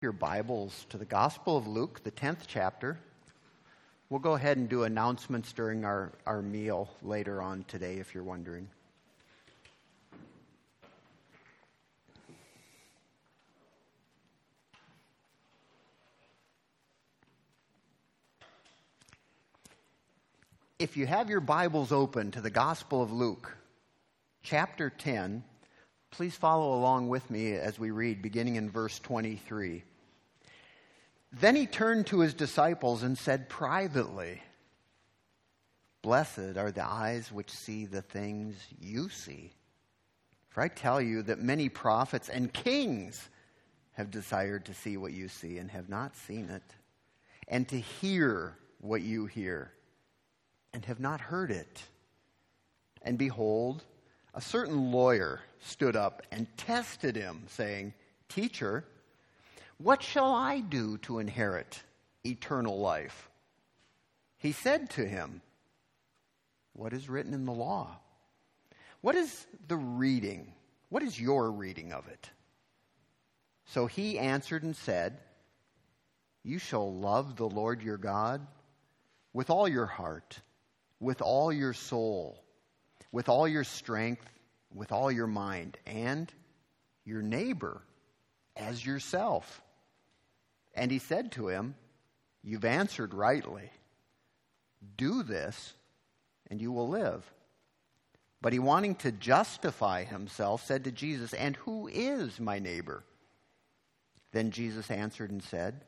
Your Bibles to the Gospel of Luke, the 10th chapter. We'll go ahead and do announcements during our meal later on today, if you're wondering. If you have your Bibles open to the Gospel of Luke, chapter 10, please follow along with me as we read, beginning in verse 23. Then he turned to his disciples and said privately, "Blessed are the eyes which see the things you see. For I tell you that many prophets and kings have desired to see what you see and have not seen it, and to hear what you hear and have not heard it. And behold, a certain lawyer stood up and tested him, saying, 'Teacher, what shall I do to inherit eternal life?' He said to him, 'What is written in the law? What is the reading? What is your reading of it?' So he answered and said, 'You shall love the Lord your God with all your heart, with all your soul, with all your strength, with all your mind, and your neighbor as yourself.' And he said to him, 'You've answered rightly. Do this, and you will live.' But he, wanting to justify himself, said to Jesus, 'And who is my neighbor?' Then Jesus answered and said,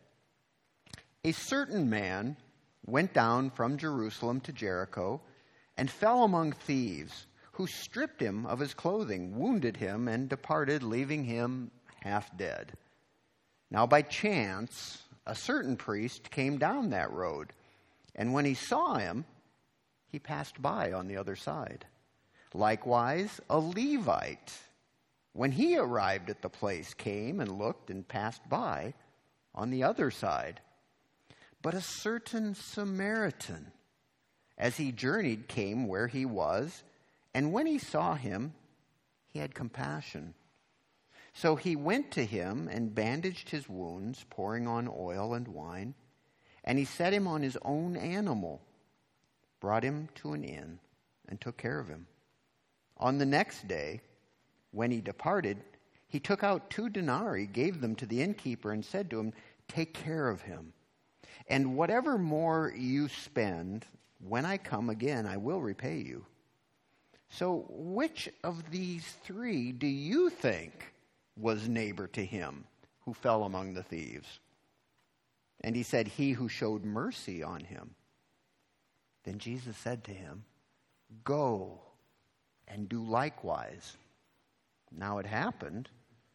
'A certain man went down from Jerusalem to Jericho and fell among thieves, who stripped him of his clothing, wounded him, and departed, leaving him half dead. Now by chance, a certain priest came down that road, and when he saw him, he passed by on the other side. Likewise, a Levite, when he arrived at the place, came and looked and passed by on the other side. But a certain Samaritan, as he journeyed, came where he was, and when he saw him, he had compassion. So he went to him and bandaged his wounds, pouring on oil and wine, and he set him on his own animal, brought him to an inn, and took care of him. On the next day, when he departed, he took out 2 denarii, gave them to the innkeeper, and said to him, 'Take care of him, and whatever more you spend, when I come again, I will repay you.' So which of these 3 do you think was neighbor to him who fell among the thieves?" And he said, "He who showed mercy on him." Then Jesus said to him, "Go and do likewise." Now it happened,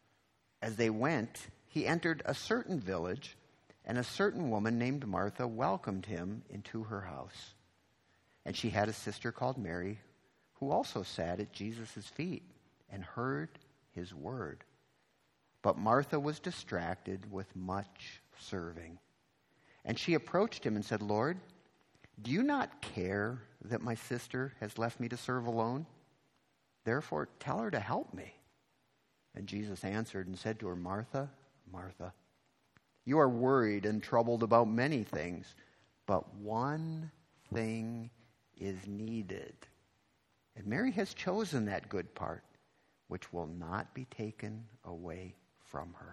as they went, he entered a certain village, and a certain woman named Martha welcomed him into her house. And she had a sister called Mary, who also sat at Jesus' feet and heard his word. But Martha was distracted with much serving. And she approached him and said, "Lord, do you not care that my sister has left me to serve alone? Therefore, tell her to help me." And Jesus answered and said to her, "Martha, Martha, you are worried and troubled about many things, but one thing is needed. And Mary has chosen that good part, which will not be taken away from her."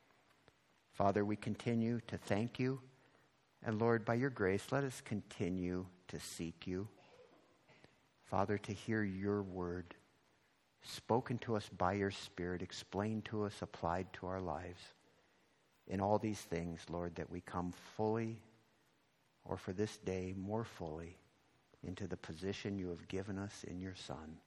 Father, we continue to thank you. And Lord, by your grace, let us continue to seek you. Father, to hear your word spoken to us by your Spirit, explained to us, applied to our lives. In all these things, Lord, that we come fully, or for this day, more fully, into the position you have given us in your Son.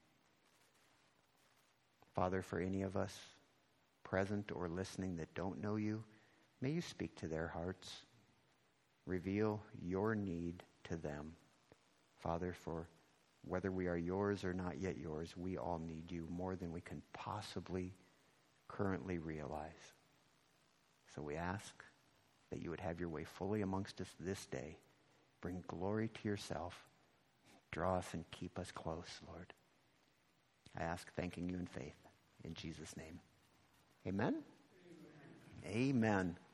Father, for any of us present or listening that don't know you, may you speak to their hearts. Reveal your need to them. Father, for whether we are yours or not yet yours, we all need you more than we can possibly currently realize. So we ask that you would have your way fully amongst us this day. Bring glory to yourself. Draw us and keep us close, Lord. I ask, thanking you in faith. In Jesus' name. Amen? Amen. Amen.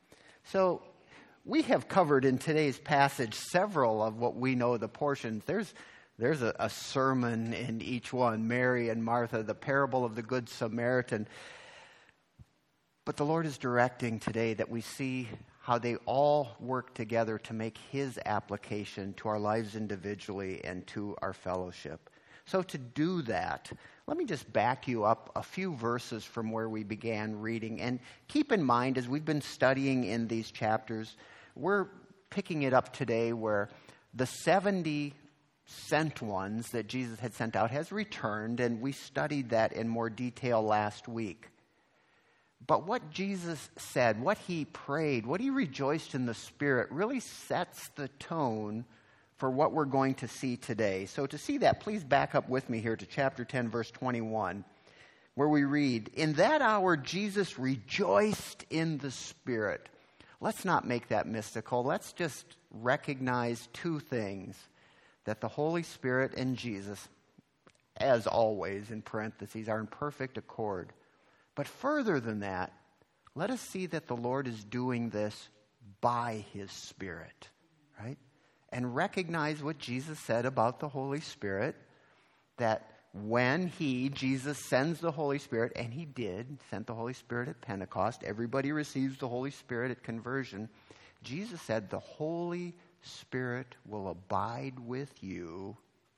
So we have covered in today's passage several of what we know the portions. There's a sermon in each one, Mary and Martha, the parable of the Good Samaritan. But the Lord is directing today that we see how they all work together to make His application to our lives individually and to our fellowship. So to do that, let me just back you up a few verses from where we began reading. And keep in mind, as we've been studying in these chapters, we're picking it up today where the 70 sent ones that Jesus had sent out has returned, and we studied that in more detail last week. But what Jesus said, what He prayed, what He rejoiced in the Spirit really sets the tone for what we're going to see today. So to see that, please back up with me here to chapter 10, verse 21, where we read, "In that hour Jesus rejoiced in the Spirit." Let's not make that mystical. Let's just recognize two things, that the Holy Spirit and Jesus, as always, in parentheses, are in perfect accord. But further than that, let us see that the Lord is doing this by His Spirit, right? And recognize what Jesus said about the Holy Spirit, that when Jesus sends the Holy Spirit, and He did, sent the Holy Spirit at Pentecost, everybody receives the Holy Spirit at conversion. Jesus said, the Holy Spirit will abide with you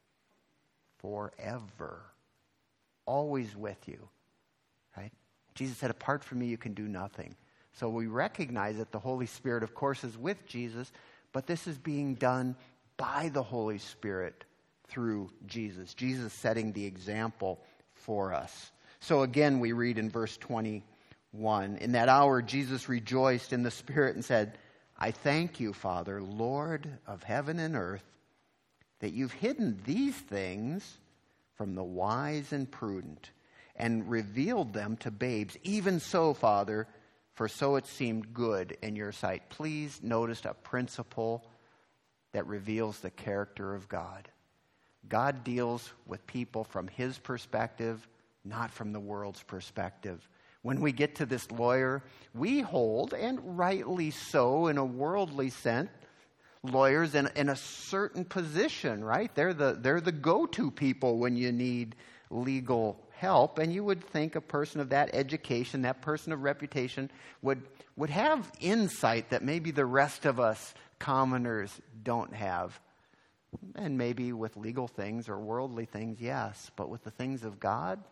forever, always with you, right? Jesus said, apart from me, you can do nothing. So we recognize that the Holy Spirit, of course, is with Jesus, but this is being done by the Holy Spirit through Jesus. Jesus setting the example for us. So again, we read in verse 21, "In that hour Jesus rejoiced in the Spirit and said, I thank you, Father, Lord of heaven and earth, that you've hidden these things from the wise and prudent and revealed them to babes. Even so, Father, for so it seemed good in your sight." Please notice a principle that reveals the character of God. God deals with people from His perspective, not from the world's perspective. When we get to this lawyer, we hold, and rightly so in a worldly sense, lawyers in a certain position, right? They're the go-to people when you need legal help, and you would think a person of that education, that person of reputation, would have insight that maybe the rest of us commoners don't have. And maybe with legal things or worldly things, yes, but with the things of God,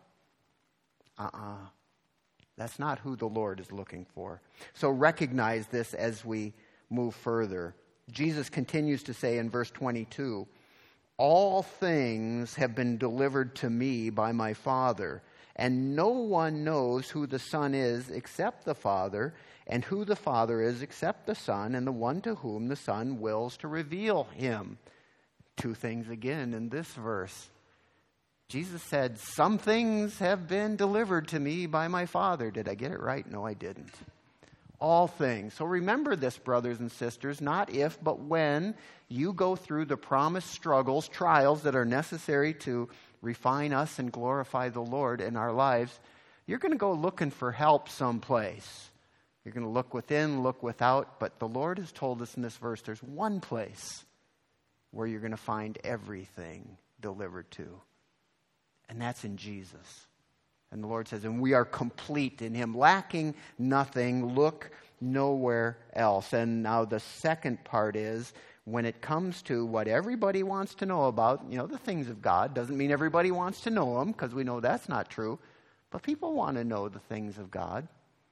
that's not who the Lord is looking for. So recognize this as we move further. Jesus continues to say in verse 22, "All things have been delivered to me by my Father, and no one knows who the Son is except the Father, and who the Father is except the Son, and the one to whom the Son wills to reveal Him." Two things again in this verse. Jesus said, some things have been delivered to me by my Father. Did I get it right? No, I didn't. All things. So remember this, brothers and sisters, not if, but when you go through the promised struggles, trials that are necessary to refine us and glorify the Lord in our lives, you're going to go looking for help someplace. You're going to look within, look without, but the Lord has told us in this verse there's one place where you're going to find everything delivered to. And that's in Jesus. And the Lord says, and we are complete in Him, lacking nothing, look nowhere else. And now the second part is, when it comes to what everybody wants to know about, the things of God, doesn't mean everybody wants to know them, because we know that's not true. But people want to know the things of God.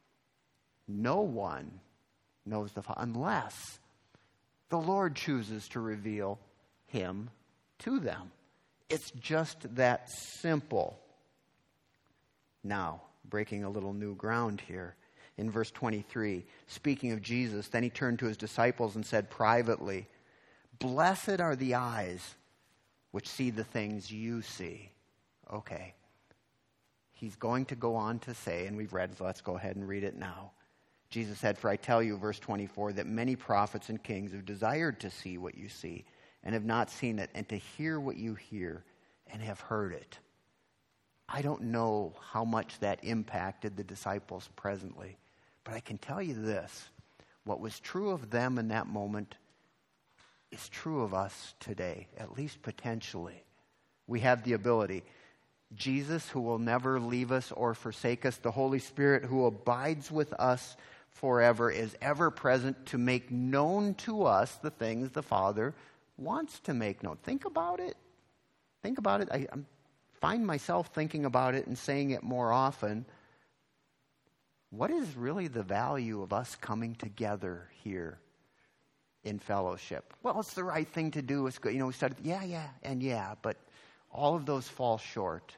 No one knows the Father unless the Lord chooses to reveal Him to them. It's just that simple. Now, breaking a little new ground here. In verse 23, speaking of Jesus, then He turned to His disciples and said privately, "Blessed are the eyes which see the things you see." Okay. He's going to go on to say, and we've read, so let's go ahead and read it now. Jesus said, "For I tell you," verse 24, "that many prophets and kings have desired to see what you see and have not seen it, and to hear what you hear and have heard it." I don't know how much that impacted the disciples presently, but I can tell you this. what was true of them in that moment is true of us today, at least potentially. We have the ability. Jesus, who will never leave us or forsake us, the Holy Spirit, who abides with us forever, is ever present to make known to us the things the Father wants to make known. Think about it. Think about it. I find myself thinking about it and saying it more often. What is really the value of us coming together here in fellowship? Well, it's the right thing to do. It's good. We started, but all of those fall short.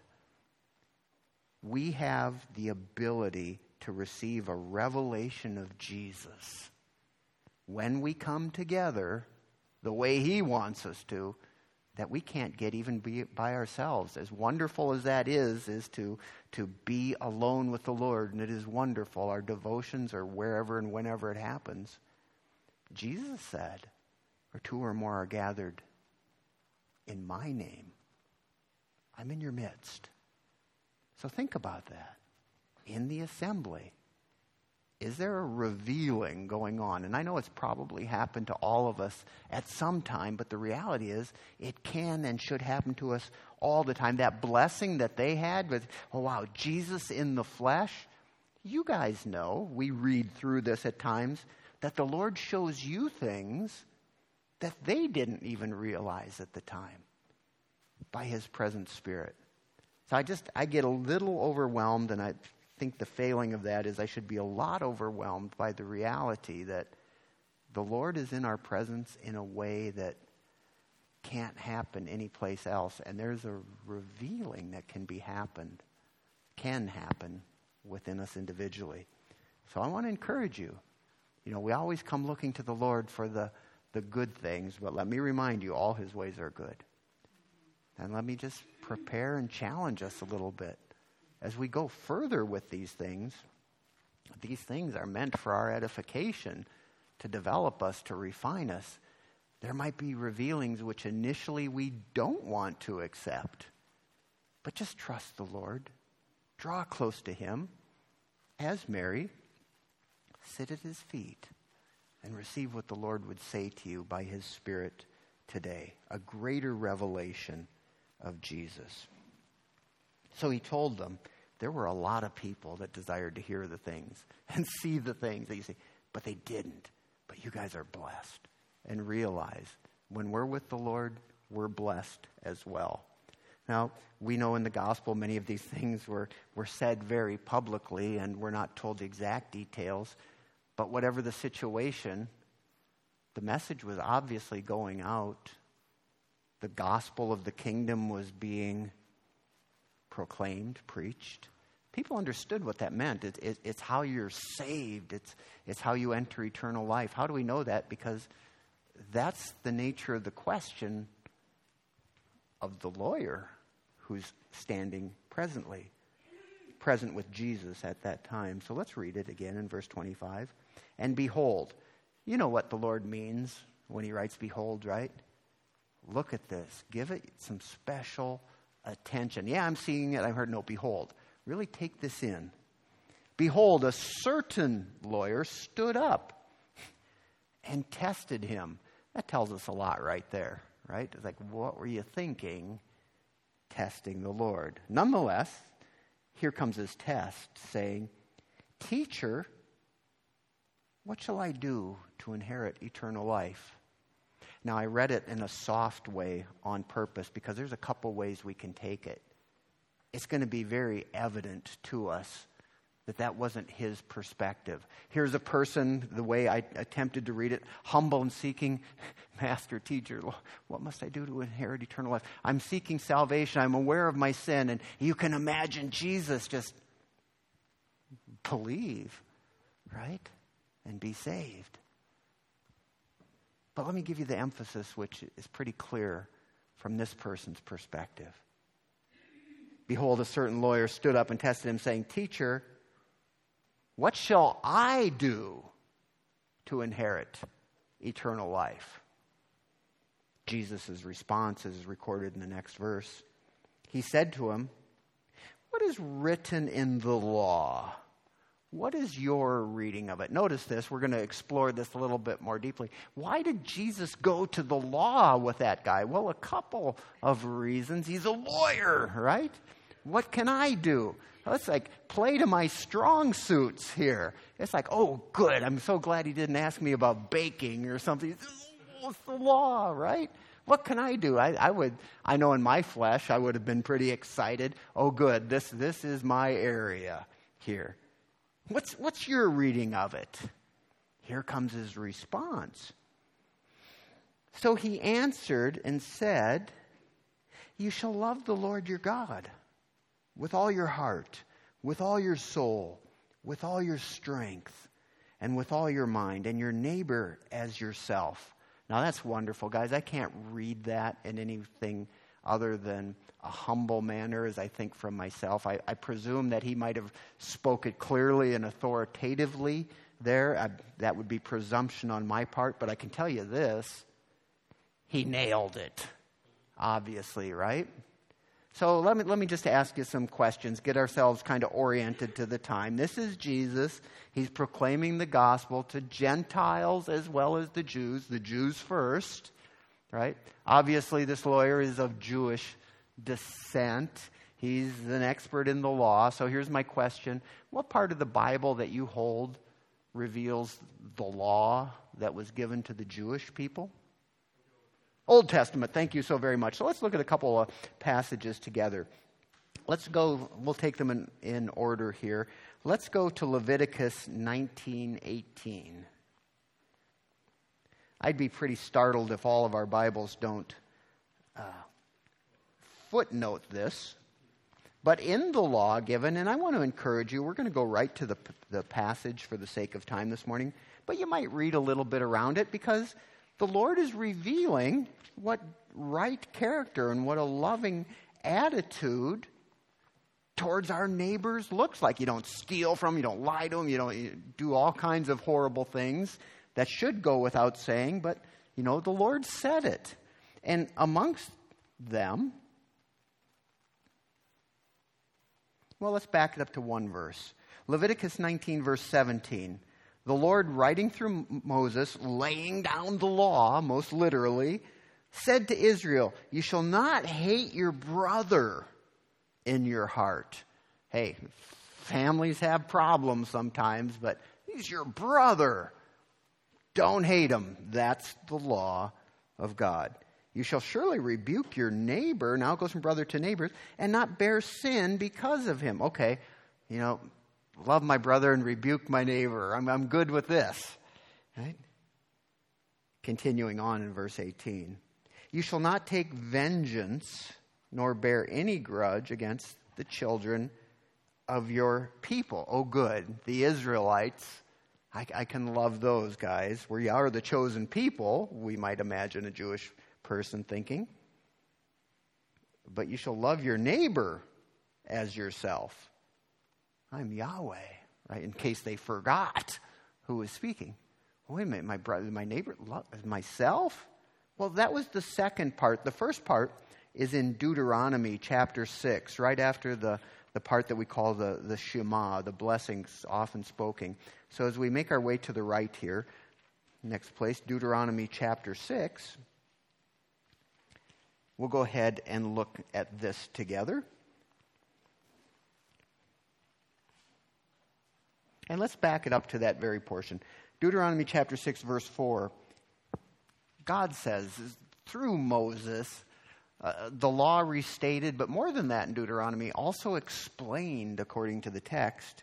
We have the ability to receive a revelation of Jesus when we come together the way He wants us to, that we can't get even by ourselves. As wonderful as that is to be alone with the Lord, and it is wonderful. Our devotions are wherever and whenever it happens. Jesus said, where two or more are gathered in my name, I'm in your midst. So think about that. In the assembly, is there a revealing going on? And I know it's probably happened to all of us at some time, but the reality is it can and should happen to us all the time. That blessing that they had with, oh wow, Jesus in the flesh. You guys know, we read through this at times, that the Lord shows you things that they didn't even realize at the time by His present Spirit. So I get a little overwhelmed, and I think the failing of that is I should be a lot overwhelmed by the reality that the Lord is in our presence in a way that can't happen anyplace else. And there's a revealing that can happen within us individually. So I want to encourage you. We always come looking to the Lord for the good things, but let me remind you, all His ways are good. And let me just prepare and challenge us a little bit. As we go further with these things are meant for our edification, to develop us, to refine us. There might be revealings which initially we don't want to accept. But just trust the Lord. Draw close to Him. As Mary, sit at His feet and receive what the Lord would say to you by His Spirit today. A greater revelation of Jesus. So He told them there were a lot of people that desired to hear the things and see the things that you see, but they didn't. But you guys are blessed. And realize when we're with the Lord, we're blessed as well. Now, we know in the gospel many of these things were said very publicly, and we're not told the exact details. But whatever the situation, the message was obviously going out. The gospel of the kingdom was being proclaimed, preached. People understood what that meant. It's how you're saved. It's how you enter eternal life. How do we know that? Because that's the nature of the question of the lawyer who's standing present with Jesus at that time. So let's read it again in verse 25. And behold, you know what the Lord means when He writes behold, right? Look at this. Give it some special attention. Yeah, I'm seeing it. I've heard, no, behold. Really take this in. Behold, a certain lawyer stood up and tested him. That tells us a lot right there, right? It's like, what were you thinking testing the Lord? Nonetheless, here comes his test saying, Teacher, what shall I do to inherit eternal life? Now, I read it in a soft way on purpose because there's a couple ways we can take it. It's going to be very evident to us that wasn't his perspective. Here's a person, the way I attempted to read it, humble and seeking, Master, Teacher, what must I do to inherit eternal life? I'm seeking salvation. I'm aware of my sin. And you can imagine Jesus just believe, right? And be saved. But let me give you the emphasis, which is pretty clear from this person's perspective. Behold, a certain lawyer stood up and tested him, saying, Teacher, what shall I do to inherit eternal life? Jesus' response is recorded in the next verse. He said to him, What is written in the law? What is your reading of it? Notice this. We're going to explore this a little bit more deeply. Why did Jesus go to the law with that guy? Well, a couple of reasons. He's a lawyer, right? What can I do? Let's play to my strong suits here. It's oh, good. I'm so glad he didn't ask me about baking or something. It's the law, right? What can I do? I know in my flesh I would have been pretty excited. Oh, good. This is my area here. What's your reading of it? Here comes his response. So he answered and said, "You shall love the Lord your God with all your heart, with all your soul, with all your strength, and with all your mind, and your neighbor as yourself." Now that's wonderful, guys. I can't read that in anything other than a humble manner, as I think from myself. I presume that he might have spoken clearly and authoritatively there. That would be presumption on my part, but I can tell you this. He nailed it, obviously, right? So let me just ask you some questions, get ourselves kind of oriented to the time. This is Jesus. He's proclaiming the gospel to Gentiles as well as the Jews first, right? Obviously, this lawyer is of Jewish descent. He's an expert in the law. So here's my question. What part of the Bible that you hold reveals the law that was given to the Jewish people? Old Testament. Thank you so very much. So let's look at a couple of passages together. We'll take them in order here. Let's go to Leviticus 19:18. I'd be pretty startled if all of our Bibles don't footnote this. But in the law given, and I want to encourage you, we're going to go right to the passage for the sake of time this morning, but you might read a little bit around it because the Lord is revealing what right character and what a loving attitude towards our neighbors looks like. You don't steal from them, you don't lie to them, you do all kinds of horrible things that should go without saying, but, the Lord said it. And amongst them, well, let's back it up to one verse. Leviticus 19, verse 17. The Lord, writing through Moses, laying down the law, most literally, said to Israel, "You shall not hate your brother in your heart." Hey, families have problems sometimes, but he's your brother. Don't hate him. That's the law of God. You shall surely rebuke your neighbor, now it goes from brother to neighbor, and not bear sin because of him. Okay, love my brother and rebuke my neighbor. I'm good with this. Right? Continuing on in verse 18. You shall not take vengeance, nor bear any grudge against the children of your people. Oh, good. The Israelites, I can love those guys. We are the chosen people, we might imagine a Jewish person thinking. But you shall love your neighbor as yourself. I'm Yahweh, right? In case they forgot who was speaking. Wait a minute, my brother, my neighbor, myself? Well, that was the second part. The first part is in Deuteronomy chapter 6, right after the part that we call the Shema, the blessings often spoken. So as we make our way to the right here, next place, Deuteronomy chapter 6, we'll go ahead and look at this together. And let's back it up to that very portion. Deuteronomy chapter 6, verse 4. God says, through Moses, the law restated, but more than that in Deuteronomy, also explained according to the text.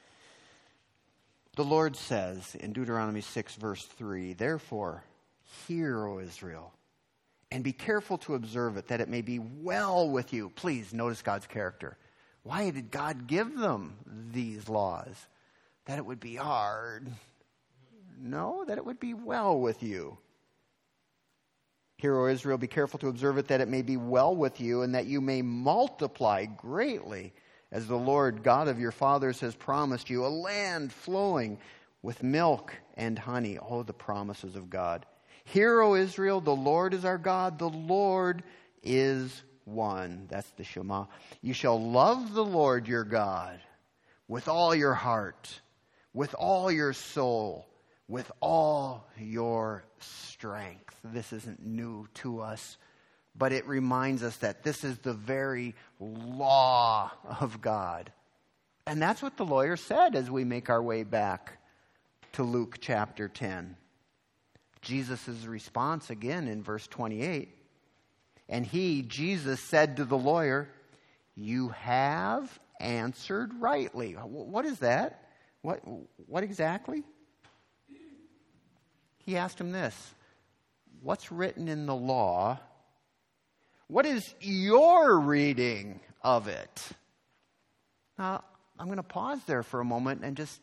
The Lord says in Deuteronomy 6, verse 3, "Therefore, hear, O Israel, and be careful to observe it, that it may be well with you." Please notice God's character. Why did God give them these laws? That it would be hard. No, that it would be well with you. Hear, O Israel, be careful to observe it, that it may be well with you, and that you may multiply greatly, as the Lord God of your fathers has promised you, a land flowing with milk and honey. Oh, the promises of God. Hear, O Israel, the Lord is our God, the Lord is one. That's the Shema. You shall love the Lord your God with all your heart, with all your soul, with all your strength. This isn't new to us, but it reminds us that this is the very law of God. And that's what the lawyer said as we make our way back to Luke chapter 10. Jesus' response again in verse 28. And he, Jesus, said to the lawyer, "You have answered rightly." What is that? What exactly? He asked him this: what's written in the law? What is your reading of it? Now, I'm going to pause there for a moment and just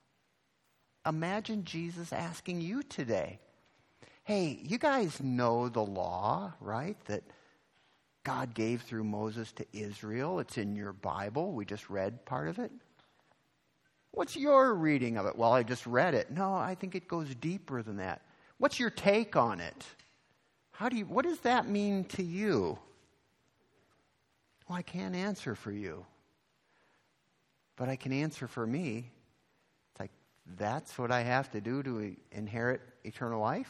imagine Jesus asking you today. Hey, you guys know the law, right? That God gave through Moses to Israel. It's in your Bible. We just read part of it. What's your reading of it? Well, I just read it. No, I think it goes deeper than that. What's your take on it? What does that mean to you? Well, I can't answer for you. But I can answer for me. It's like, that's what I have to do to inherit eternal life?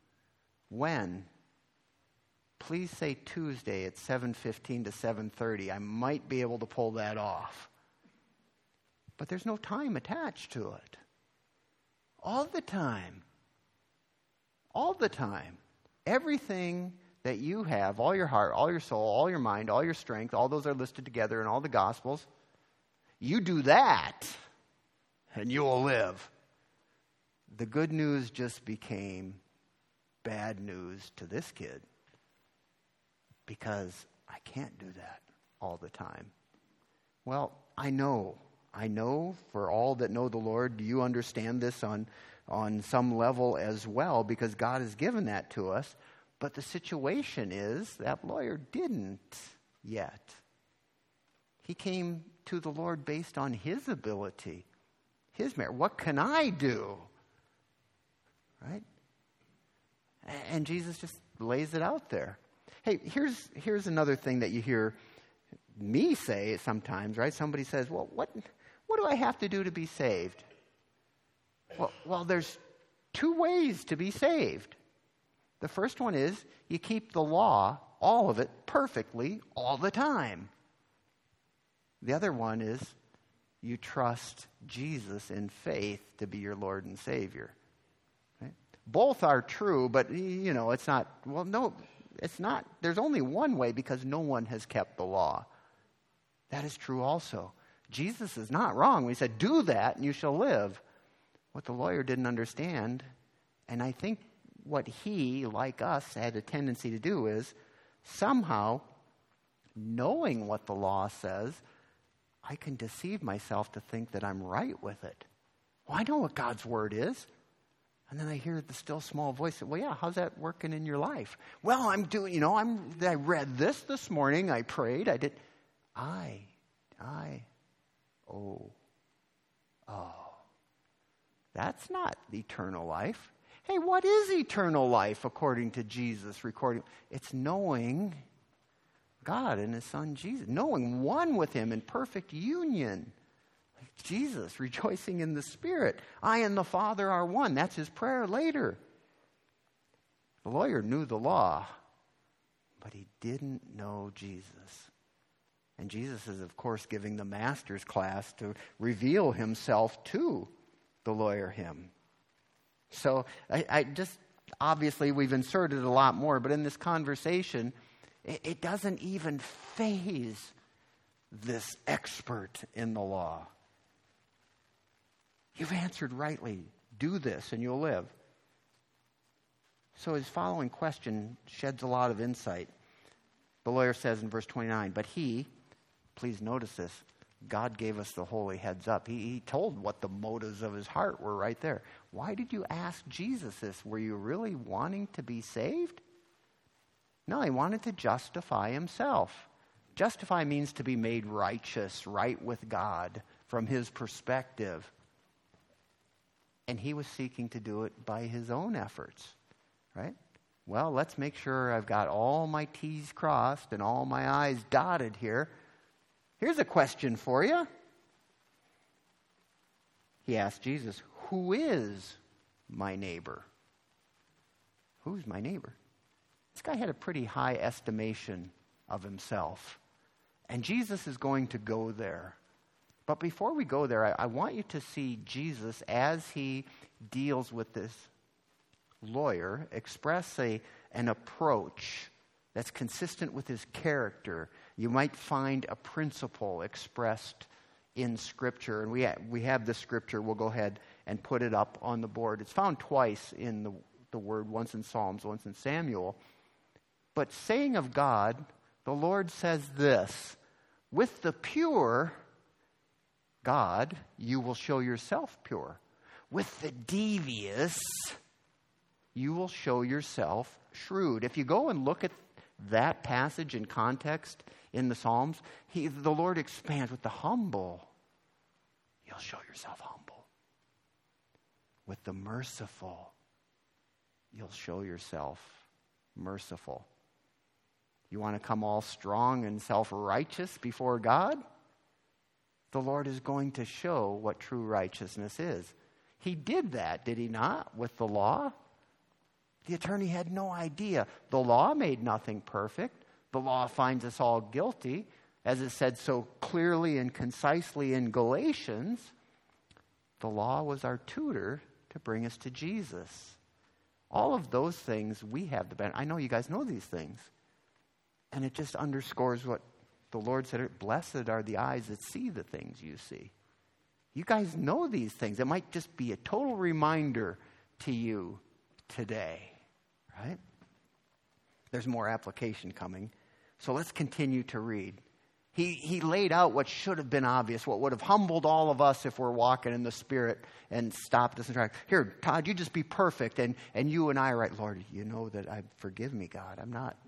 When? Please say Tuesday at 7:15 to 7:30. I might be able to pull that off. But there's no time attached to it. All the time. All the time. Everything that you have, all your heart, all your soul, all your mind, all your strength, all those are listed together in all the Gospels. You do that, and you will live. The good news just became bad news to this kid, because I can't do that all the time. Well, I know for all that know the Lord, you understand this on some level as well, because God has given that to us. But the situation is that lawyer didn't yet. He came to the Lord based on his ability, his merit. What can I do? Right? And Jesus just lays it out there. Hey, here's another thing that you hear me say sometimes, right? Somebody says, well, what do I have to do to be saved? Well, there's two ways to be saved. The first one is you keep the law, all of it, perfectly, all the time. The other one is you trust Jesus in faith to be your Lord and Savior. Right? Both are true, but, it's not, well, no, it's not. There's only one way, because no one has kept the law. That is true also. Jesus is not wrong when he said, do that and you shall live. What the lawyer didn't understand, and I think what he, like us, had a tendency to do is somehow, knowing what the law says, I can deceive myself to think that I'm right with it. Well, I know what God's word is. And then I hear the still small voice say, well, yeah, how's that working in your life? Well, I'm doing, I read this morning. I prayed. I did. That's not eternal life. Hey, what is eternal life according to Jesus recording? It's knowing God and his son Jesus, knowing one with him in perfect union. Like Jesus, rejoicing in the Spirit. I and the Father are one. That's his prayer later. The lawyer knew the law, but he didn't know Jesus. And Jesus is, of course, giving the master's class to reveal himself to the lawyer him. So I just, obviously we've inserted a lot more, but in this conversation, it doesn't even faze this expert in the law. You've answered rightly. Do this and you'll live. So his following question sheds a lot of insight. The lawyer says in verse 29, but he, please notice this, God gave us the holy heads up. He told what the motives of his heart were right there. Why did you ask Jesus this? Were you really wanting to be saved? No, he wanted to justify himself. Justify means to be made righteous, right with God from his perspective. And he was seeking to do it by his own efforts, right? Well, let's make sure I've got all my T's crossed and all my I's dotted here. Here's a question for you. he asked Jesus, who is my neighbor? Who's my neighbor? This guy had a pretty high estimation of himself. And Jesus is going to go there. But before we go there, I want you to see Jesus as he deals with this lawyer express an approach that's consistent with his character. You might find a principle expressed in Scripture. And we have this Scripture. We'll go ahead and put it up on the board. It's found twice in the Word, once in Psalms, once in Samuel. But saying of God, the Lord says this, with the pure, God, you will show yourself pure. With the devious, you will show yourself shrewd. If you go and look at that passage in context in the Psalms, the Lord expands with the humble. You'll show yourself humble. With the merciful, you'll show yourself merciful. You want to come all strong and self-righteous before God? The Lord is going to show what true righteousness is. He did that, did he not, with the law? The attorney had no idea. The law made nothing perfect. The law finds us all guilty, as it said so clearly and concisely in Galatians. The law was our tutor to bring us to Jesus. All of those things we have the benefit. I know you guys know these things. And it just underscores what the Lord said, blessed are the eyes that see the things you see. You guys know these things. It might just be a total reminder to you today, right? There's more application coming. So let's continue to read. He laid out what should have been obvious, what would have humbled all of us if we're walking in the Spirit and stopped us in track. Here, Todd, you just be perfect. And you and I are right, Lord, you know that forgive me, God. I'm not.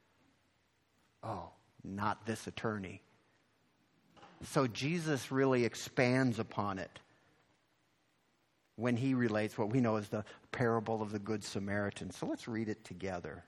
Oh, not this attorney. So Jesus really expands upon it when he relates what we know as the parable of the Good Samaritan. So let's read it together.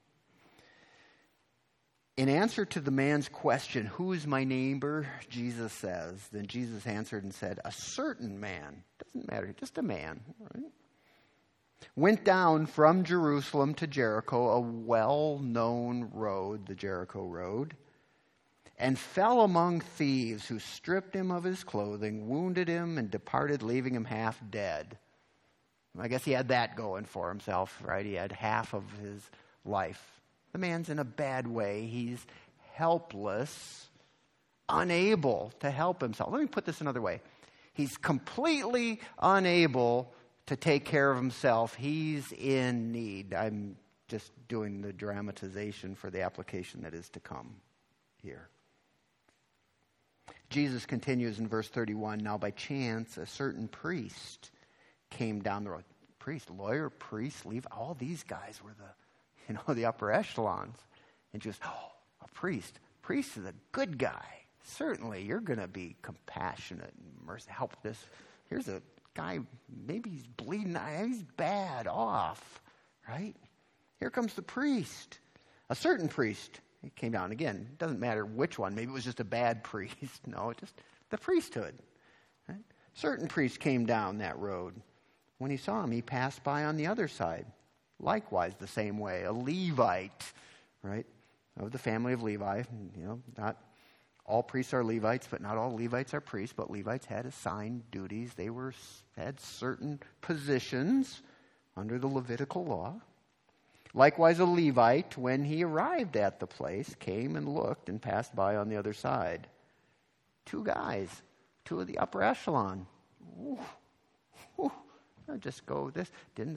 In answer to the man's question, who is my neighbor? Jesus says, then Jesus answered and said, a certain man, doesn't matter, just a man, right? Went down from Jerusalem to Jericho, a well-known road, the Jericho Road, and fell among thieves who stripped him of his clothing, wounded him, and departed, leaving him half dead. I guess he had that going for himself, right? He had half of his life. The man's in a bad way. He's helpless, unable to help himself. Let me put this another way. He's completely unable to take care of himself. He's in need. I'm just doing the dramatization for the application that is to come here. Jesus continues in verse 31, now by chance a certain priest came down the road. Priest, lawyer, priest, Levi, all these guys were the upper echelons. And just, a priest. Priest is a good guy. Certainly, you're going to be compassionate and mercy. Help this. Here's a guy, maybe he's bleeding, he's bad off, right? Here comes the priest. A certain priest. He came down again. It doesn't matter which one. Maybe it was just a bad priest. No, just the priesthood. Right? Certain priest came down that road. When he saw him, he passed by on the other side. Likewise, the same way, a Levite, right, of the family of Levi. Not all priests are Levites, but not all Levites are priests. But Levites had assigned duties. They had certain positions under the Levitical law. Likewise, a Levite, when he arrived at the place, came and looked and passed by on the other side. Two guys, two of the upper echelon. I'll just go this.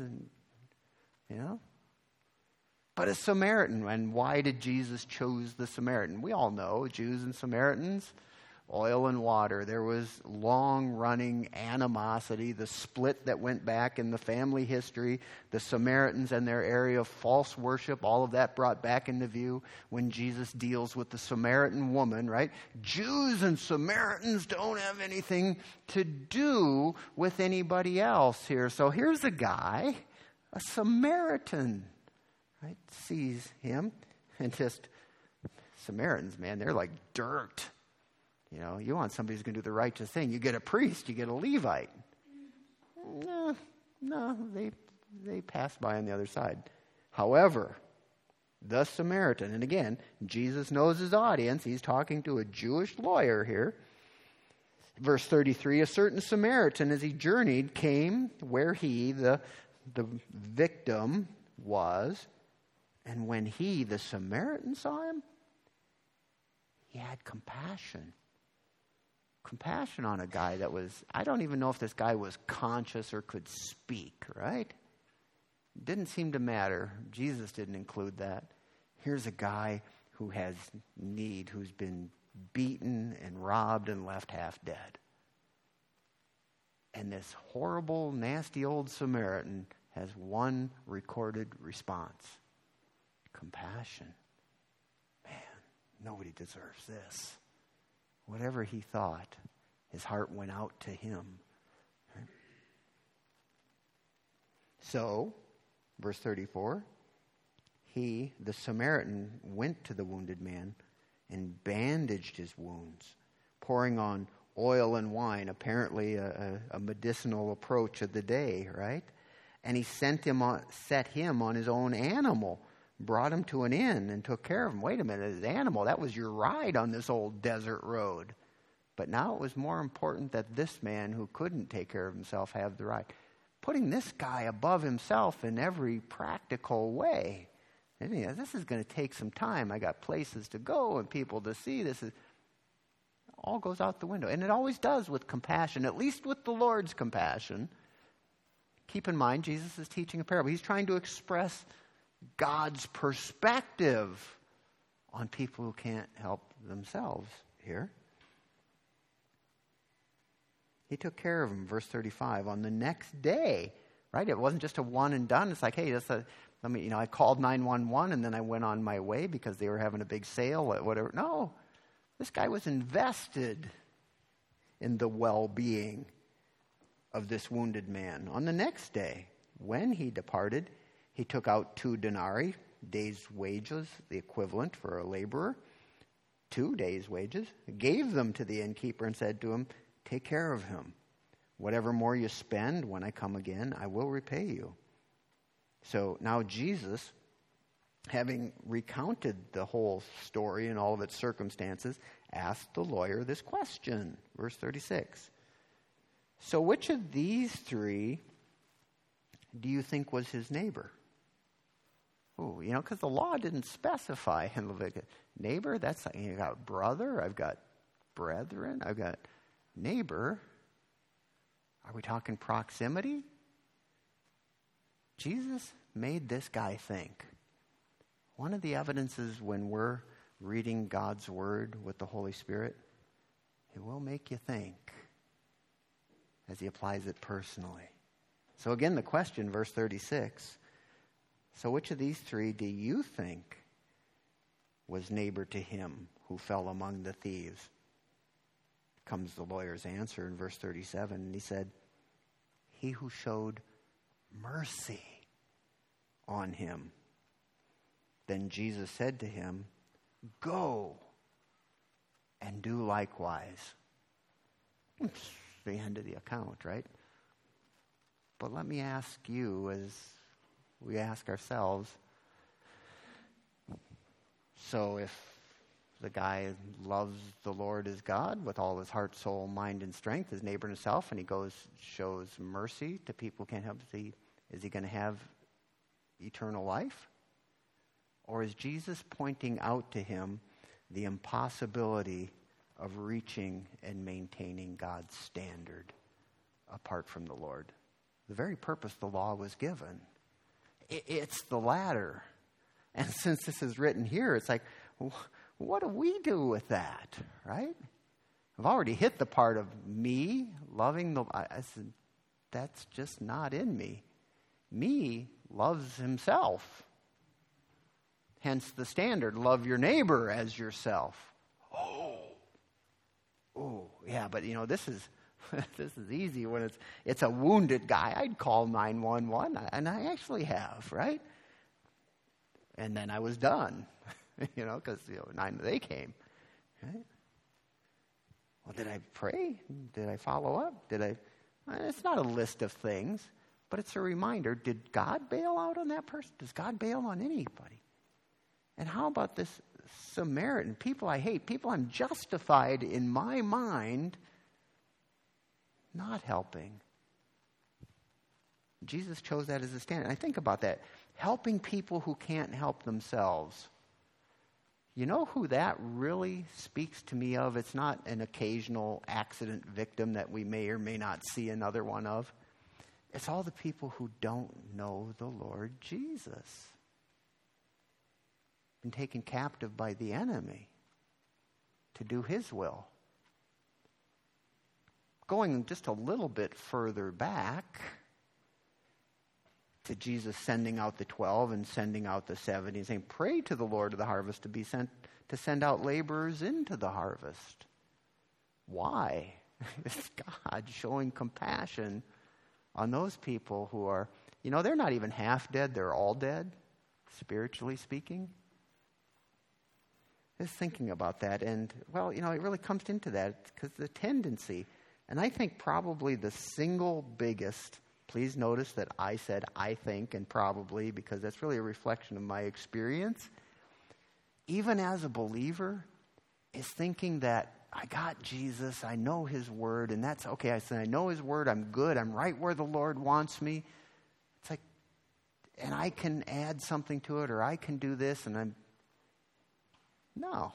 But a Samaritan. And why did Jesus choose the Samaritan? We all know Jews and Samaritans, oil and water. There was long-running animosity, the split that went back in the family history, the Samaritans and their area of false worship, all of that brought back into view when Jesus deals with the Samaritan woman, right? Jews and Samaritans don't have anything to do with anybody else here. So here's a guy, a Samaritan, right? Sees him and just, Samaritans, man, they're like dirt. You want somebody who's going to do the righteous thing. You get a priest, you get a Levite. No, they passed by on the other side. However, the Samaritan, and again, Jesus knows his audience. He's talking to a Jewish lawyer here. Verse 33, a certain Samaritan, as he journeyed, came where he, the victim, was. And when he, the Samaritan, saw him, he had compassion. Compassion on a guy that was, I don't even know if this guy was conscious or could speak, right? Didn't seem to matter. Jesus didn't include that. Here's a guy who has need, who's been beaten and robbed and left half dead. And this horrible, nasty old Samaritan has one recorded response. Compassion. Man, nobody deserves this. Whatever he thought, his heart went out to him. So, verse 34, he, the Samaritan, went to the wounded man and bandaged his wounds, pouring on oil and wine, apparently a medicinal approach of the day, right? And he set him on his own animal, brought him to an inn and took care of him. Wait a minute, his animal, that was your ride on this old desert road. But now it was more important that this man who couldn't take care of himself have the ride. Putting this guy above himself in every practical way. And, this is going to take some time. I got places to go and people to see. This is all goes out the window. And it always does with compassion, at least with the Lord's compassion. Keep in mind, Jesus is teaching a parable. He's trying to express God's perspective on people who can't help themselves here. He took care of him, verse 35, on the next day, right? It wasn't just a one and done. It's like, hey, I called 911 and then I went on my way because they were having a big sale at whatever. No, this guy was invested in the well-being of this wounded man. On the next day, when he departed, he took out 2 denarii, days' wages, the equivalent for a laborer, 2 days' wages, gave them to the innkeeper and said to him, take care of him. Whatever more you spend when I come again, I will repay you. So now Jesus, having recounted the whole story and all of its circumstances, asked the lawyer this question. Verse 36. So which of these 3 do you think was his neighbor? Oh, because the law didn't specify in Leviticus. Neighbor, that's like, you got brother, I've got brethren, I've got neighbor. Are we talking proximity? Jesus made this guy think. One of the evidences when we're reading God's word with the Holy Spirit, it will make you think as he applies it personally. So again, the question, verse 36. So which of these 3 do you think was neighbor to him who fell among the thieves? Comes the lawyer's answer in verse 37, and he said, he who showed mercy on him. Then Jesus said to him, go and do likewise. It's the end of the account, right? But let me ask you, as we ask ourselves, so if the guy loves the Lord as God with all his heart, soul, mind, and strength, his neighbor and himself, and he shows mercy to people who can't help, is he going to have eternal life? Or is Jesus pointing out to him the impossibility of reaching and maintaining God's standard apart from the Lord? The very purpose the law was given. It's the latter. And since this is written here, it's like, what do we do with that, right? I've already hit the part of me loving I said, that's just not in me. Me loves himself. Hence the standard, love your neighbor as yourself. Oh, yeah, but this is this is easy when it's a wounded guy. I'd call 911, and I actually have, right? And then I was done. Because they came. Right? Well, did I pray? Did I follow up? It's not a list of things, but it's a reminder. Did God bail out on that person? Does God bail on anybody? And how about this Samaritan? People I hate, people I'm justified in my mind not helping. Jesus chose that as a standard. I think about that. Helping people who can't help themselves. You know who that really speaks to me of? It's not an occasional accident victim that we may or may not see another one of. It's all the people who don't know the Lord Jesus. Been taken captive by the enemy to do his will. Going just a little bit further back to Jesus sending out the 12 and sending out the 70, saying, pray to the Lord of the harvest to send out laborers into the harvest. Why? It's God showing compassion on those people who are, they're not even half dead, they're all dead, spiritually speaking. Just thinking about that, and, it really comes into that because the tendency, and I think probably the single biggest, please notice that I said I think and probably because that's really a reflection of my experience, even as a believer, is thinking that I got Jesus, I know his word, and that's okay. I said, I know his word, I'm good, I'm right where the Lord wants me. It's like, and I can add something to it, or I can do this, and I'm, no,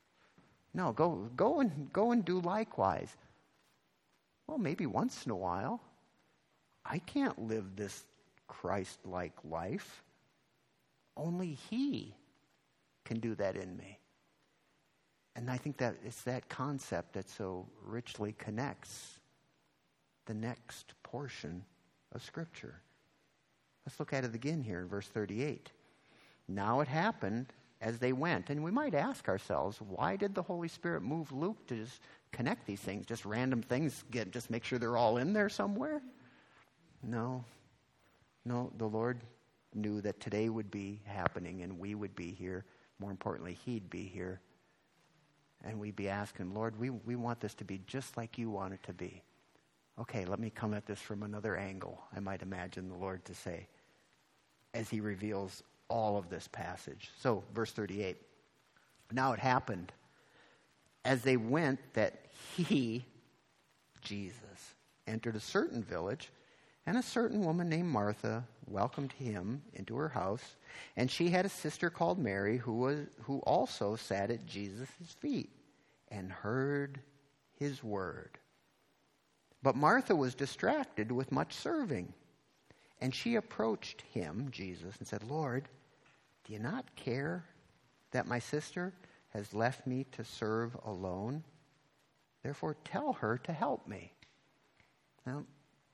go and do likewise. Well, maybe once in a while. I can't live this Christ-like life. Only he can do that in me. And I think that it's that concept that so richly connects the next portion of Scripture. Let's look at it again here in verse 38. Now it happened as they went. And we might ask ourselves, why did the Holy Spirit move Luke to just connect these things? Just random things, just make sure they're all in there somewhere? No, the Lord knew that today would be happening and we would be here. More importantly, he'd be here. And we'd be asking, Lord, we want this to be just like you want it to be. Okay, let me come at this from another angle, I might imagine the Lord to say, as he reveals all of this passage. So, verse 38. Now it happened, as they went, that he, Jesus, entered a certain village, and a certain woman named Martha welcomed him into her house, and she had a sister called Mary who also sat at Jesus' feet and heard his word. But Martha was distracted with much serving, and she approached him, Jesus, and said, Lord, do you not care that my sister has left me to serve alone? Therefore tell her to help me. Now,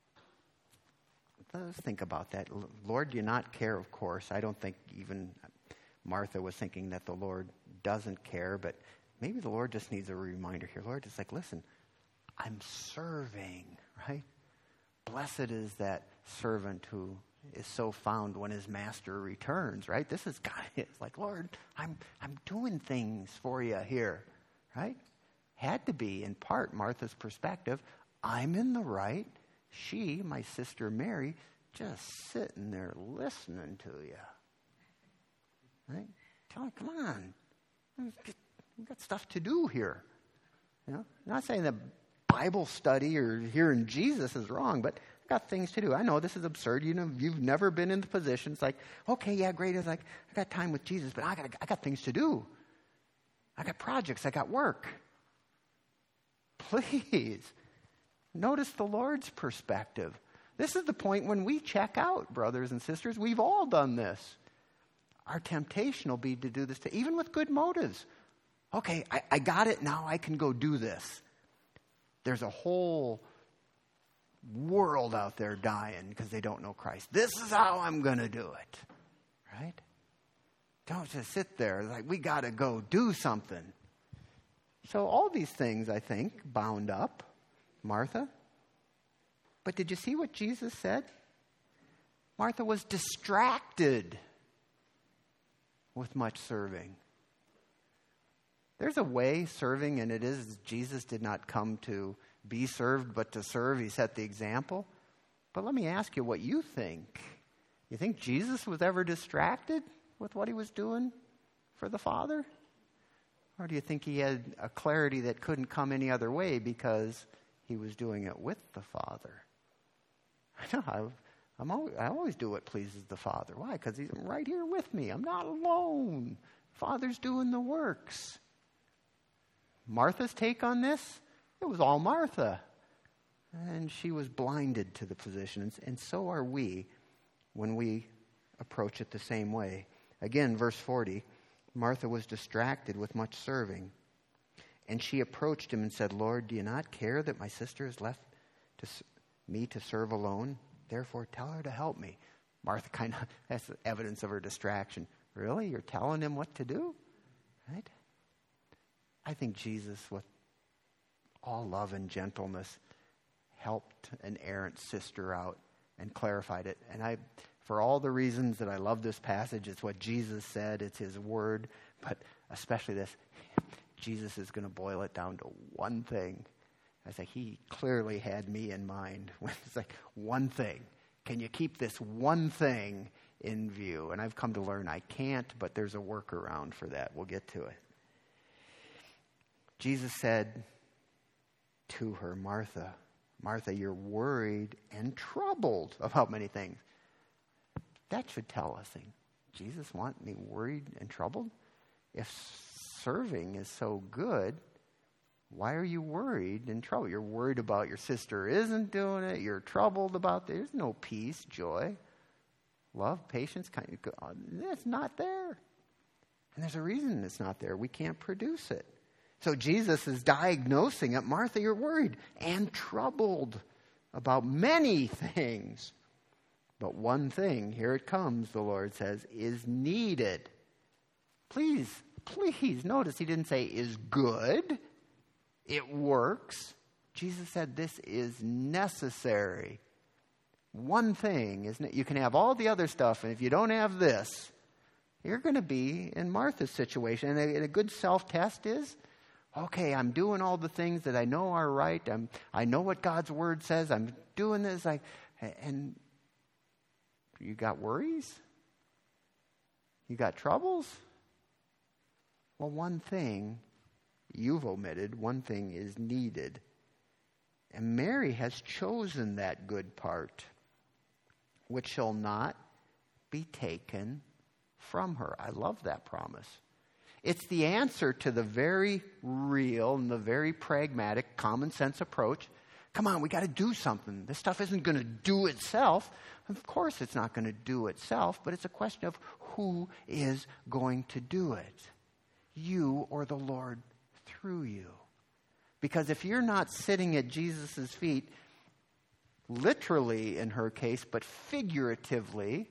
let's think about that. Lord, do you not care? Of course. I don't think even Martha was thinking that the Lord doesn't care, but maybe the Lord just needs a reminder here. Lord, it's like, listen, I'm serving, right? Blessed is that servant who is so found when his master returns, right? This is God. It's like, Lord, I'm doing things for you here, right? Had to be, in part, Martha's perspective. I'm in the right. She, my sister Mary, just sitting there listening to you. Right? Tell her, come on. We've got stuff to do here. I'm not saying that Bible study or hearing Jesus is wrong, but I've got things to do. I know this is absurd. You've never been in the position. It's like, okay, yeah, great. It's like, I got time with Jesus, but I got things to do. I got projects. I got work. Please. Notice the Lord's perspective. This is the point when we check out, brothers and sisters. We've all done this. Our temptation will be to do this, even with good motives. Okay, I got it. Now I can go do this. There's a whole world out there dying because they don't know Christ. This is how I'm going to do it. Right? Don't just sit there like, we got to go do something. So all these things, I think, bound up Martha. But did you see what Jesus said? Martha was distracted with much serving. There's a way serving, and it is Jesus did not come to be served, but to serve. He set the example. But let me ask you what you think. You think Jesus was ever distracted with what he was doing for the Father? Or do you think he had a clarity that couldn't come any other way because he was doing it with the Father? I know, I always do what pleases the Father. Why? Because he's right here with me. I'm not alone. Father's doing the works. Martha's take on this? It was all Martha. And she was blinded to the position. And so are we when we approach it the same way. Again, verse 40, Martha was distracted with much serving. And she approached him and said, Lord, do you not care that my sister has left me to serve alone? Therefore, tell her to help me. Martha that's evidence of her distraction. Really? You're telling him what to do? Right? I think Jesus, with all love and gentleness, helped an errant sister out and clarified it. And for all the reasons that I love this passage, it's what Jesus said, it's his word, but especially this, Jesus is going to boil it down to one thing. I say, he clearly had me in mind. It's like, one thing. Can you keep this one thing in view? And I've come to learn I can't, but there's a workaround for that. We'll get to it. Jesus said to her, Martha, Martha, you're worried and troubled about many things. That should tell us, Jesus want me worried and troubled? If serving is so good, why are you worried and troubled? You're worried about your sister isn't doing it. You're troubled about there's no peace, joy, love, patience. It's not there. And there's a reason it's not there. We can't produce it. So Jesus is diagnosing it. Martha, you're worried and troubled about many things. But one thing, here it comes, the Lord says, is needed. Please notice he didn't say is good. It works. Jesus said this is necessary. One thing, isn't it? You can have all the other stuff, and if you don't have this, you're going to be in Martha's situation. And a good self-test is, okay, I'm doing all the things that I know are right. I know what God's word says. I'm doing this. And you got worries? You got troubles? Well, one thing you've omitted, one thing is needed. And Mary has chosen that good part, which shall not be taken from her. I love that promise. It's the answer to the very real and the very pragmatic, common sense approach. Come on, we got to do something. This stuff isn't going to do itself. Of course it's not going to do itself, but it's a question of who is going to do it. You or the Lord through you. Because if you're not sitting at Jesus' feet, literally in her case, but figuratively,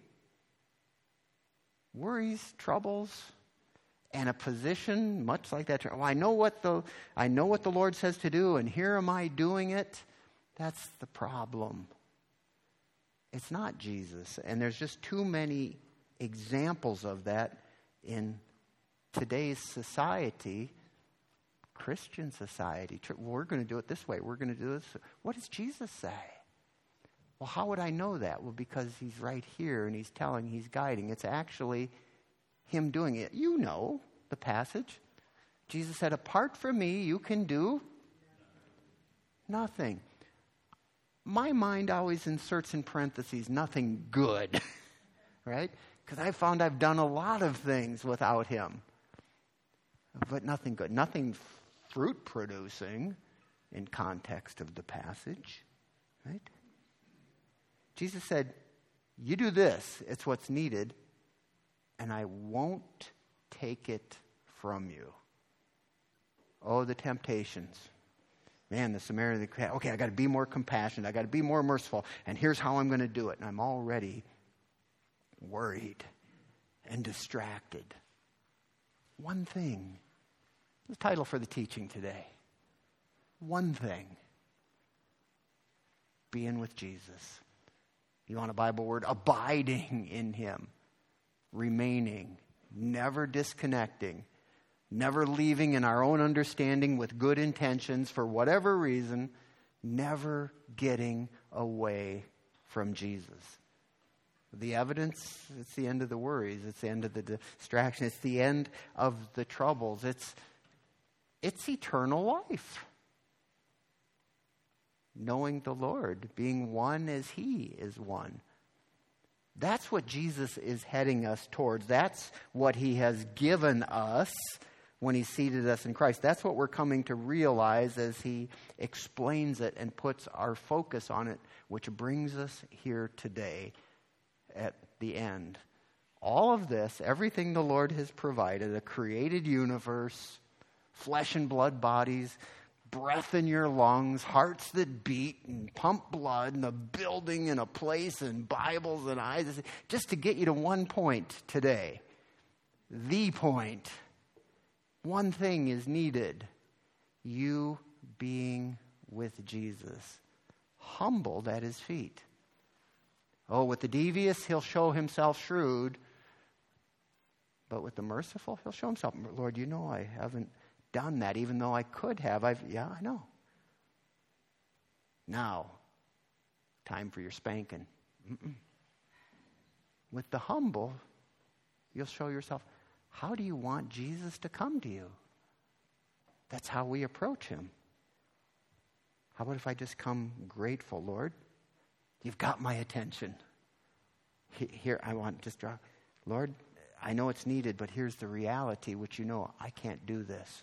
worries, troubles, and a position much like that. Oh, I know what the Lord says to do, and here am I doing it. That's the problem. It's not Jesus. And there's just too many examples of that in today's society, Christian society. We're going to do it this way. We're going to do this. What does Jesus say? Well, how would I know that? Well, because he's right here and he's telling, he's guiding. It's actually him doing it. You know the passage. Jesus said, apart from me, you can do nothing. My mind always inserts in parentheses, nothing good, right? Because I found I've done a lot of things without him. But nothing good, nothing fruit-producing in context of the passage, right? Jesus said, you do this, it's what's needed, and I won't take it from you. Oh, the temptations. Man, the Samaritan, okay, I got to be more compassionate. I got to be more merciful. And here's how I'm going to do it. And I'm already worried and distracted. One thing. The title for the teaching today. One thing. Being with Jesus. You want a Bible word? Abiding in him. Remaining. Never disconnecting. Never leaving in our own understanding with good intentions for whatever reason. never getting away from Jesus. The evidence, it's the end of the worries. It's the end of the distraction. It's the end of the troubles. It's eternal life. Knowing the Lord, being one as He is one. That's what Jesus is heading us towards. That's what He has given us when He seated us in Christ. That's what we're coming to realize as He explains it and puts our focus on it, which brings us here today at the end. All of this, everything the Lord has provided, a created universe, flesh and blood bodies, breath in your lungs, hearts that beat and pump blood, and a building and a place and Bibles and eyes, just to get you to one point today. The point. One thing is needed. You being with Jesus, humbled at His feet. Oh, with the devious, He'll show Himself shrewd. But with the merciful, He'll show Himself. Lord, you know I haven't done that, even though I could have. Yeah, I know. Now, time for your spanking. With the humble, you'll show yourself. How do you want Jesus to come to you? That's how we approach Him. How about if I just come grateful, Lord? You've got my attention. Here, I want just draw. Lord, I know it's needed, but here's the reality, which you know, I can't do this.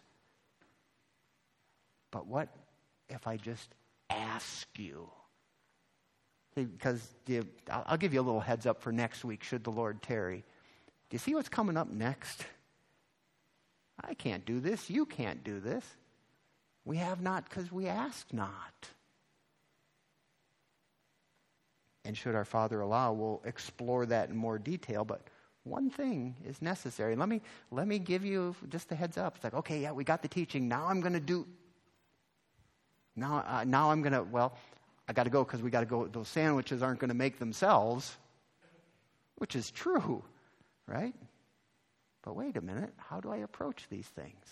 But what if I just ask you? See, because I'll give you a little heads up for next week, should the Lord tarry. Do you see what's coming up next? I can't do this. You can't do this. We have not because we ask not. And should our Father allow, we'll explore that in more detail. But one thing is necessary. Let me give you just a heads up. It's like, okay, yeah, we got the teaching. Now I'm going to do. Now I'm going to. Well, I got to go because we got to go. Those sandwiches aren't going to make themselves, which is true, right? But wait a minute. How do I approach these things?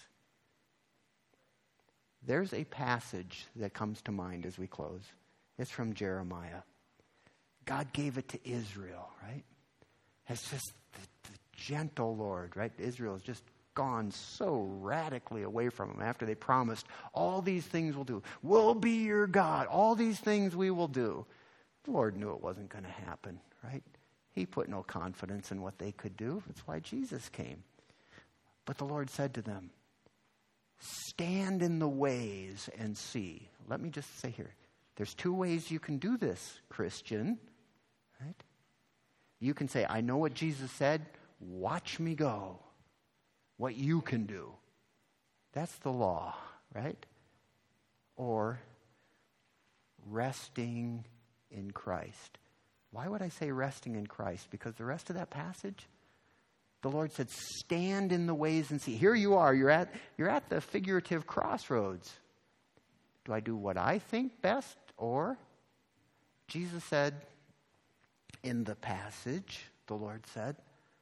There's a passage that comes to mind as we close. It's from Jeremiah. God gave it to Israel, right? It's just the gentle Lord, right? Israel has just gone so radically away from Him after they promised, all these things we'll do. We'll be your God. All these things we will do. The Lord knew it wasn't going to happen, right? He put no confidence in what they could do. That's why Jesus came. But the Lord said to them, stand in the ways and see. Let me just say here, there's two ways you can do this, Christian. Right? You can say, I know what Jesus said. Watch me go. What you can do. That's the law, right? Or resting in Christ. Why would I say resting in Christ? Because the rest of that passage, the Lord said, stand in the ways and see. Here you are. You're at the figurative crossroads. Do I do what I think best? Or Jesus said in the passage, the Lord said,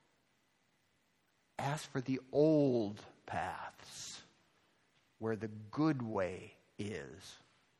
ask for the old paths where the good way is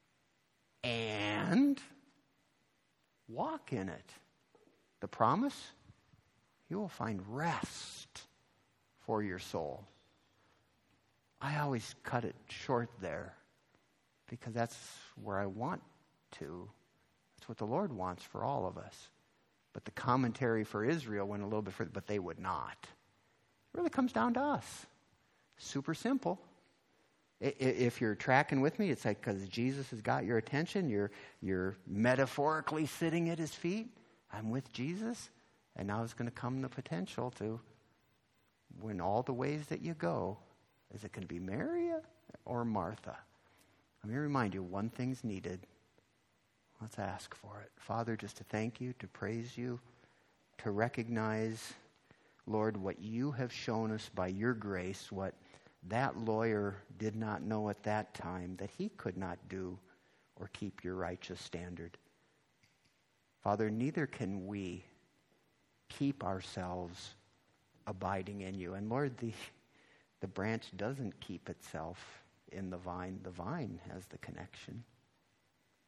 and walk in it. The promise? You will find rest for your soul. I always cut it short there because that's where I want to. That's what the Lord wants for all of us. But the commentary for Israel went a little bit further, but they would not. It really comes down to us. Super simple. If you're tracking with me, it's like because Jesus has got your attention, you're metaphorically sitting at His feet. I'm with Jesus. And now is going to come the potential to, when all the ways that you go, is it going to be Mary or Martha? Let me remind you, one thing's needed. Let's ask for it. Father, just to thank you, to praise you, to recognize, Lord, what you have shown us by your grace, what that lawyer did not know at that time, that he could not do or keep your righteous standard. Father, neither can we keep ourselves abiding in you. And Lord, the branch doesn't keep itself in the vine. The vine has the connection.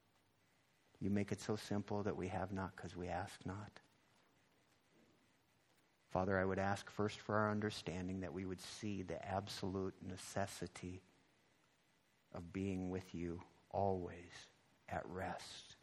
You make it so simple that we have not because we ask not. Father, I would ask first for our understanding that we would see the absolute necessity of being with you always at rest.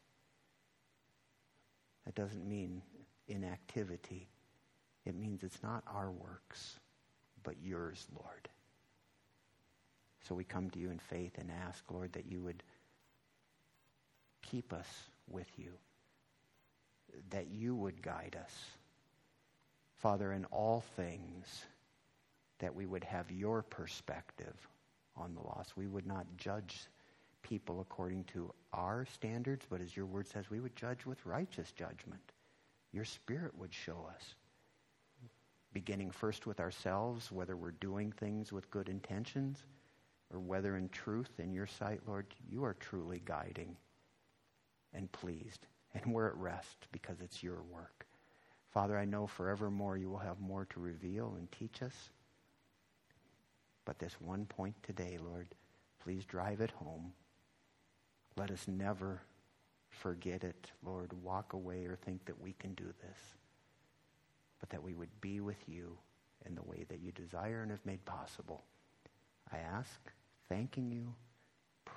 That doesn't mean inactivity. It means it's not our works, but yours, Lord. So we come to you in faith and ask, Lord, that you would keep us with you, that you would guide us. Father, in all things, that we would have your perspective on the lost. We would not judge people according to our standards, but as your word says, we would judge with righteous judgment. Your Spirit would show us, beginning first with ourselves, whether we're doing things with good intentions, or whether in truth, in your sight, Lord, you are truly guiding and pleased. And we're at rest because it's your work. Father, I know forevermore you will have more to reveal and teach us. But this one point today, Lord, please drive it home. Let us never forget it, Lord, walk away or think that we can do this, but that we would be with you in the way that you desire and have made possible. I ask, thanking you,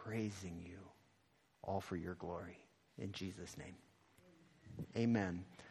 praising you, all for your glory. In Jesus' name, amen.